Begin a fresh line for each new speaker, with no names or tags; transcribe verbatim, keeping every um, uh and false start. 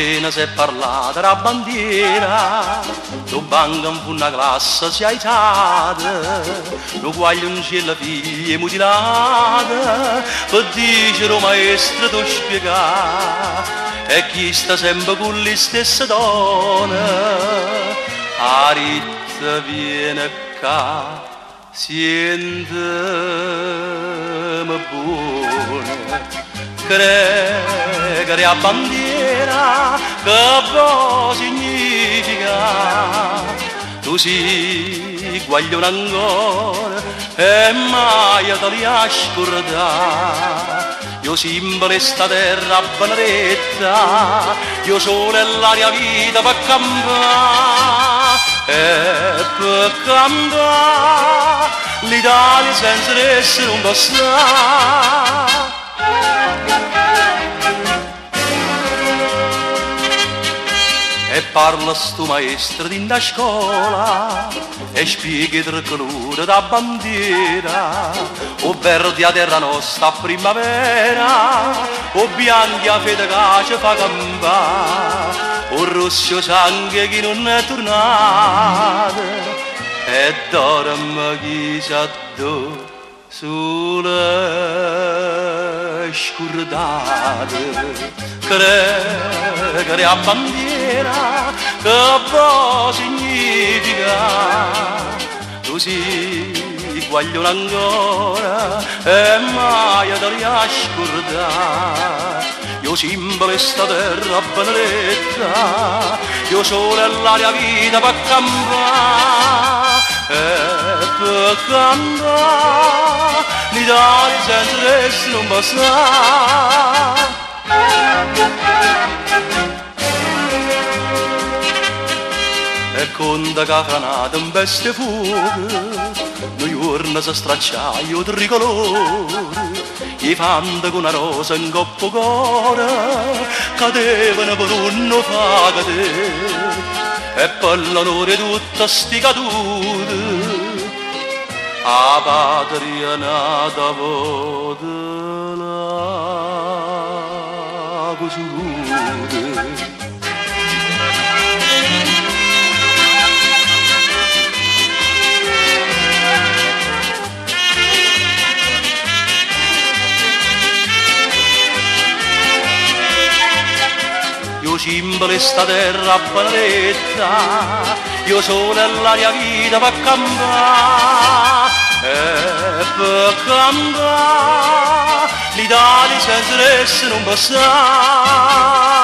cena si è parlata la bandiera, lo banco in una classe si è aiutata, lo guaglio in cielo figlie mutilate, per dire maestro tu spiegare, e chi sta sempre con le stesse donne, a ritta viene qua, siente buona. Credere a bandiera che può significa tu si guaglione ancora e mai te li hai scordati. Io simbolo sta terra benedetta, io solo e la mia vita per campare e per campare l'Italia senza essere non può stare. E parla sto maestro di una scuola e spiega il colore da bandiera, o verde a terra nostra a primavera, o bianchi a fede che ci fa campare, o rosso sangue che non è tornato, e dorme chissà dove sulle scordate. Credere a bandiera che può significa tu si guaglione ancora e mai te li hai scordati. Io simbolo sta terra benedetta, io solo e la mia vita per campare e per cantare l'Italia senza essere non può stare. E conta che franata in bestia fuoco, noi giorni si stracciaio di ricolore, i fanti con una rosa in coppo cuore, cadevano per un fa cadere, e per l'onore tutta sti caduti, a patria nata vota la cosciuta. Io simbolo sta terra benedetta, io solo e la mia vita per campare e per cantare l'Italia senza essere non può stare.